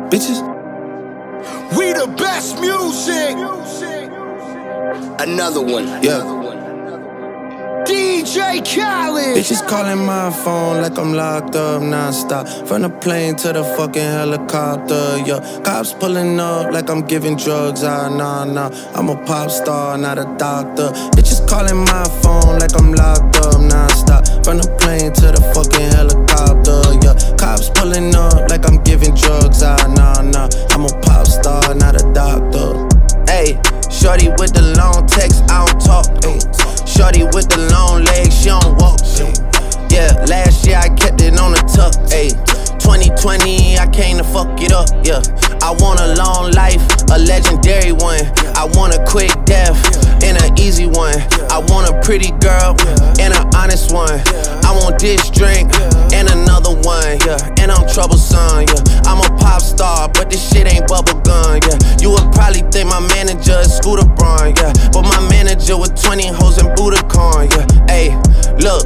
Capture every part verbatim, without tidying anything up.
bitches. We the best music. Another one. Yeah. D J Khaled. Bitches calling my phone like I'm locked up non-stop. From the plane to the fucking helicopter, yeah. Cops pulling up like I'm giving drugs, ah, nah, nah. I'm a pop star, not a doctor. Bitches calling my phone like I'm locked up non-stop. From the plane to the fucking helicopter, yeah. Cops pulling up like I'm giving drugs, ah, nah, nah. I'm a pop star, not a doctor. Ayy, shorty with the long text, I don't talk, ayy. Shorty with the long legs, she don't walk. Yeah, last year I kept it on the tuck. Ayy, twenty twenty, I came to fuck it up. Yeah, I want a long life, a legendary one. I want a quick death and an easy one. I want a pretty girl and an honest one. I want this drink and another one. Yeah, and I'm troublesome. Yeah, I'm a pop star, but this shit ain't bubblegum. Yeah, you would probably think my manager is Scooter Braun. Yeah, but my manager with twenty hoes and Budokan. Yeah, ayy, look.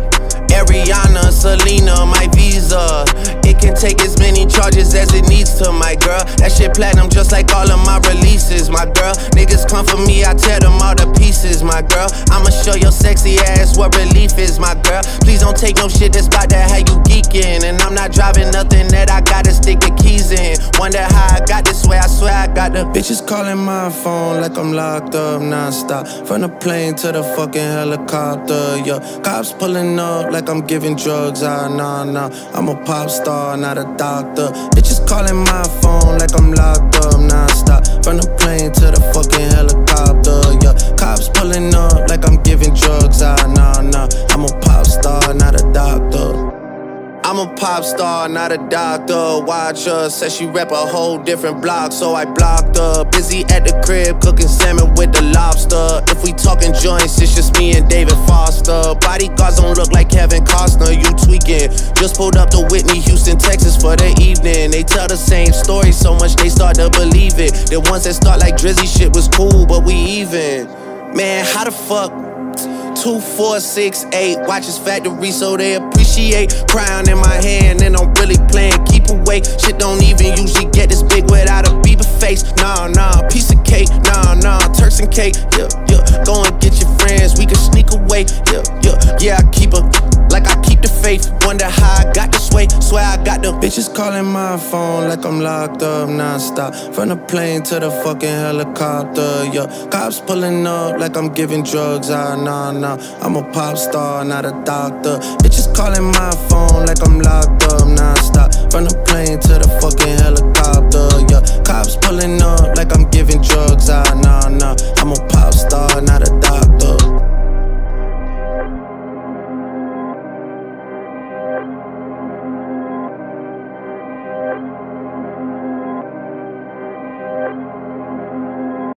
Ariana, Selena, my visa. It can take as many charges as it needs to, my girl. That shit platinum just like all of my releases, my girl. Niggas come for me, I tear them all to pieces, my girl. I'ma show your sexy ass what relief is, my girl. Please don't take no shit that's about to have you geeking. And I'm not driving nothing that I gotta stick the keys in. Wonder how I got this way, I swear I got the bitches calling my phone like I'm locked up non-stop. From the plane to the fucking helicopter, yeah. Cops pulling up like I'm giving drugs, ah, nah, nah. I'm a pop star, not a doctor. Bitches calling my phone like I'm locked up non-stop. From the plane to the fucking helicopter, yeah. Cops pulling up like I'm giving drugs, ah, nah, nah. I'm a pop star, not a doctor. I'm a pop star, not a doctor. Watch her, said she rep a whole different block, so I blocked her. Busy at the crib, cooking salmon with the lobster. If we talking joints, it's just me and David Foster. Bodyguards don't look like Kevin Costner, you tweaking. Just pulled up to Whitney, Houston, Texas for the evening. They tell the same story so much they start to believe it. The ones that start like Drizzy shit was cool, but we even. Man, how the fuck? Two, four, six, eight. Watches factory so they appreciate. Crown in my hand and I'm really playing keep away. Shit don't even usually get this big without a Bieber face. Nah, nah, piece of cake. Nah, nah, Turks and cake. Yeah, yeah. Go and get your friends, we can sneak away. Yeah, yeah, yeah. I keep her like I keep the faith. Wonder how I got this way. Swear I got the bitches calling my phone like I'm locked up non-stop. From the plane to the fucking helicopter, yeah. Cops pulling up like I'm giving drugs, ah, nah, nah. I'm a pop star, not a doctor. Bitches calling my phone like I'm locked up non-stop. From the plane to the fucking helicopter, yeah. Cops pulling up like I'm giving drugs, ah, nah, nah. I'm a